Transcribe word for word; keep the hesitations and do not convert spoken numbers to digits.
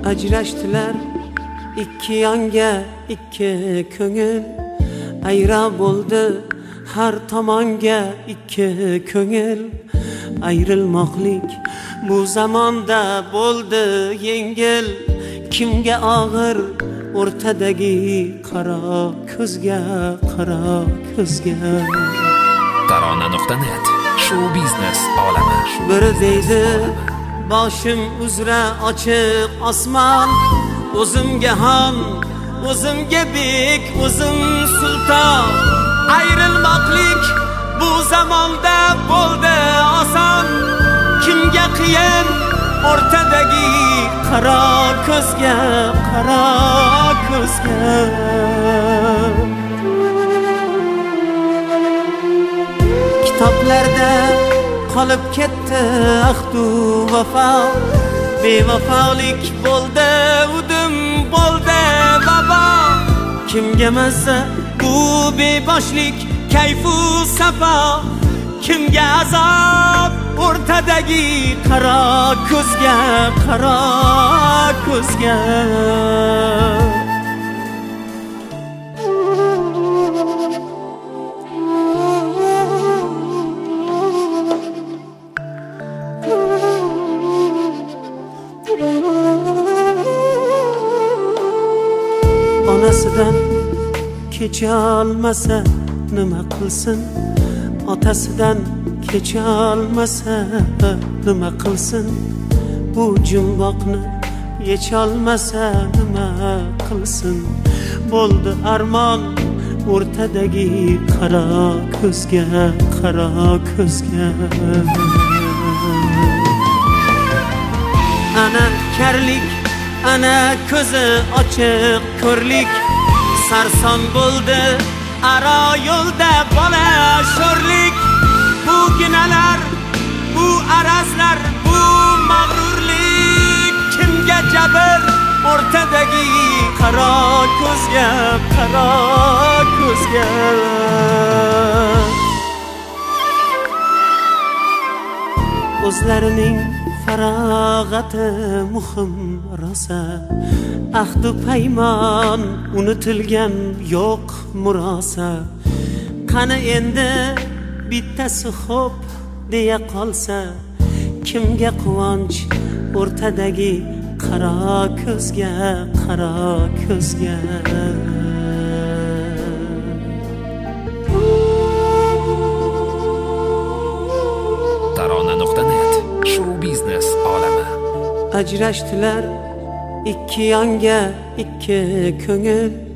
Ajrashdilar ikki yonga ikki ko'ngil, ayra bo'ldi har tomonga ikki ko'ngil. Ayrilmoqlik bu zamonda bo'ldi yengil, kimga og'ir o'rtadagi qaro ko'zga, qaro ko'zga. Tarona nuqta net show biznes olami. Bir deydi boshim uzra ochiq osmon, o'zimga ham o'zimga bek o'zim sulton. Ayrilmoqlik bu zamonda bo'ldi oson, kimga qiyin o'rtadagi qaro ko'zga, qaro ko'zga. Kitoblarda qolib ketdi ahdu vafo, bevafolik bo'ldi udim bo'ldi vabo. Kimga mazza bu beboshlik kayfu safo, kimga azob o'rtadagi qaro ko'zga, qaro ko'zga. Onasidan kecha olmasa nima qilsin, otasidan kecha olmasa nima qilsin, bu jumboqni yecholmasa nima qilsin. Bo'ldi armon o'rtadagi qaro ko'zga, qaro ko'zga. Ana karlik, ana ko'zi ochiq ko'rlik, sarson bo'ldi aro yo'lda bola sho'rlik. Bu ginalar, bu arazlar, bu mag'rurlik, kimga jabr o'rtadagi qaro ko'zga, qaro ko'zga. O'zlarining farog'ati muhim rosa, ahdu paymon unutilgan yo'q murosa. Qani endi bittasi xo'p deya qolsa, kimga quvonch o'rtadagi qaro ko'zga, qaro ko'zga. Tarona nuqta net show biznes olami. Ajrashdilar ikki yonga ikki ko'ngil,